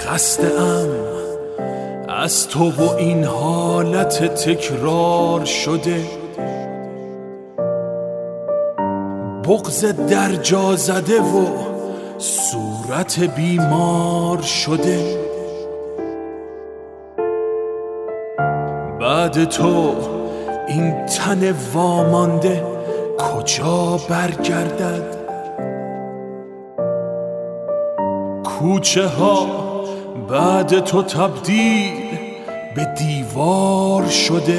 خسته‌ام از تو و این حالت تکرار شده، بغض در جا زده و صورت بیمار شده. بعد تو این تن وامانده کجا برگردد؟ کوچه ها بعد تو تبدیل به دیوار شده.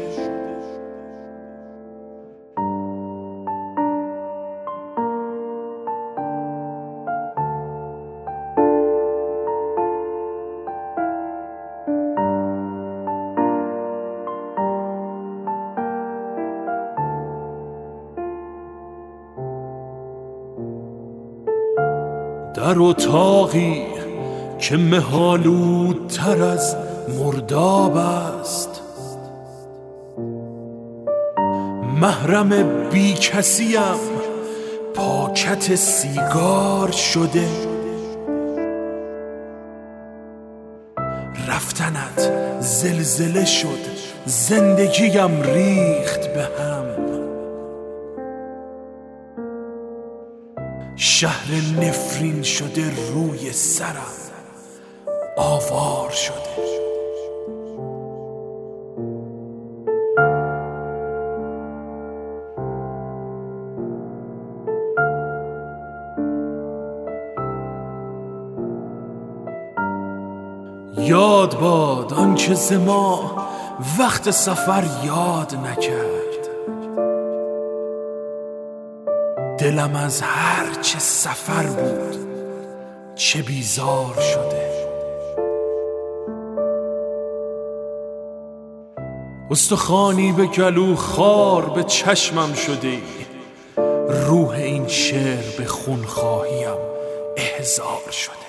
در اتاقی که مه‌آلودتر از مرداب است، محرم بی کسیم پاکت سیگار شده. رفتنت زلزله شد، زندگیم ریخت به هم. شهر نفرین شده روی سرم آوار شده. یاد باد آنچه ز ما وقت سفر یاد نکرد. دلم از هر چه سفر بود چه بیزار شده. استخوانی به گلو، خار به چشمم شده. روح این شعر به خونخواهیم احضار شده.